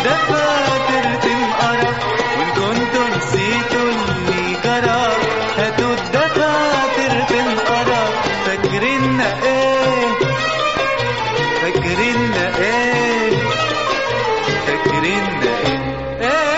الدفاتر تنقرا، وإن كنتوا نسيتوا اللي جرى هاتوا الدفاتر تنقرا. فاكريننا ايه؟ فاكريننا ايه؟ فاكريننا ايه؟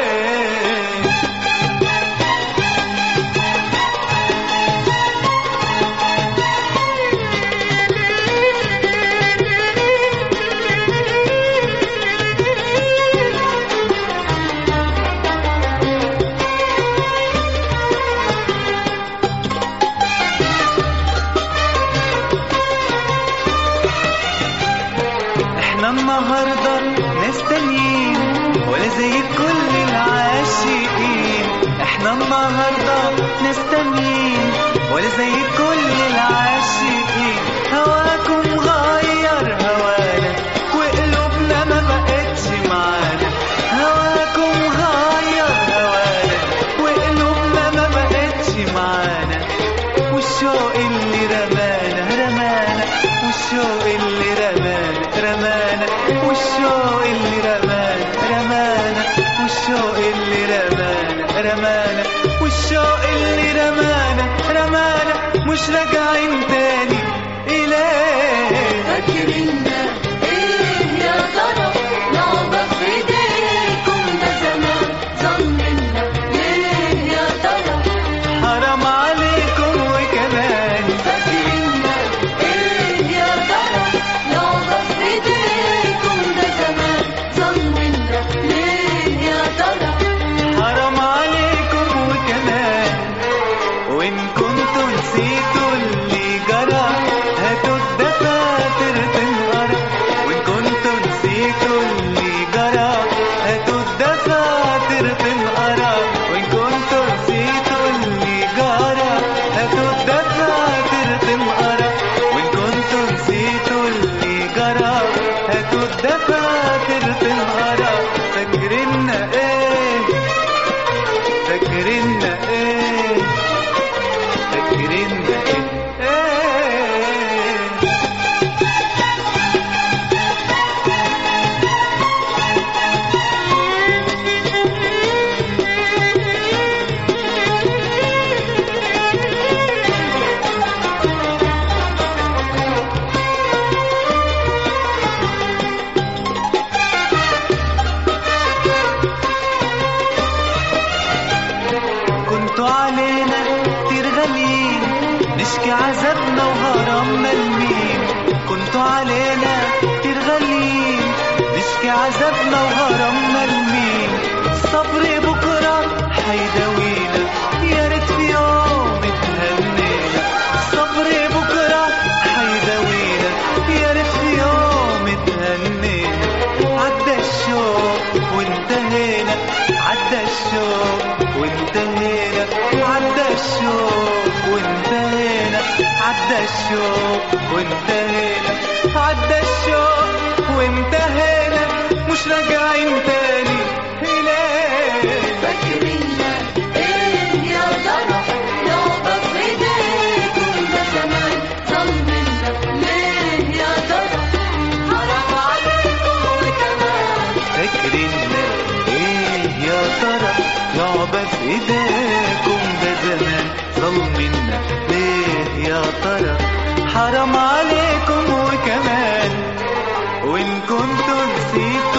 احنا النهارده ناس تانيين ولا زي كل العاشقين. احنا النهارده ناس تانيين ولا زي كل العاشقين. هواكم غير هوانا وقلوبنا ما بقتش معانا. هواكم غير هوانا وقلوبنا ما بقتش معانا. والشوق اللي رمانا رمانا، والشوق اللي رمانا رمانا، والشوق اللي رمانا رمانا، والشوق اللي رمانا رمانا، والشوق اللي رمانا رمانا. مش راجعين تاني إليه. فاكريننا ايه يا ترى؟ لعبة في ايديكم ده زمان ظلمنا ليه يا ترى؟ حرام عليكم وكمان. فاكريننا ايه يا ترى؟ لعبة في ايديكم ده زمان ظلمنا ليه يا ترى؟ حرام عليكم وكمان. وإن كنتوا نسيتوا اللي جرى هاتوا الدفاتر تنقرا. وإن كنتوا نسيتوا اللي جرى هاتوا الدفاتر تنقرا. وإن كنتوا نسيتوا اللي جرى هاتوا الدفاتر تنقرا. وإن كنتوا نسيتوا اللي جرى هاتوا الدفاتر تنقرا. فاكريننا ايه؟ فاكريننا ايه؟ فاكريننا ايه؟ كنتوا علينا كتير غاليين نشكي عذابنا وغرامنا لمين. كنتوا علينا كتير غاليين نشكي عذابنا وغرامنا لمين. الصبر بكرة حيداوينا يا ريت في يوم اتهنينا. الصبر بكرة حيداوينا يا ريت في يوم اتهنينا. عدى الشوق وانتهينا، عدى الشوق وانتهينا، عدى الشوق وانتهينا، عدى الشوق وانتهينا، عدى الشوق وانتهينا. مش راجعين تاني إليه. فاكريننا ايه يا ترى؟ لعبة في ايديكم ده زمان ظلمنا ليه يا ترى؟ حرام عليكم وكمان. فاكريننا ايه يا ترى؟ لعبة في ايديكم ده زمان ظلمنا ليه يا ترى؟ حرام عليكم وكمان. وإن كنتوا نسيتوا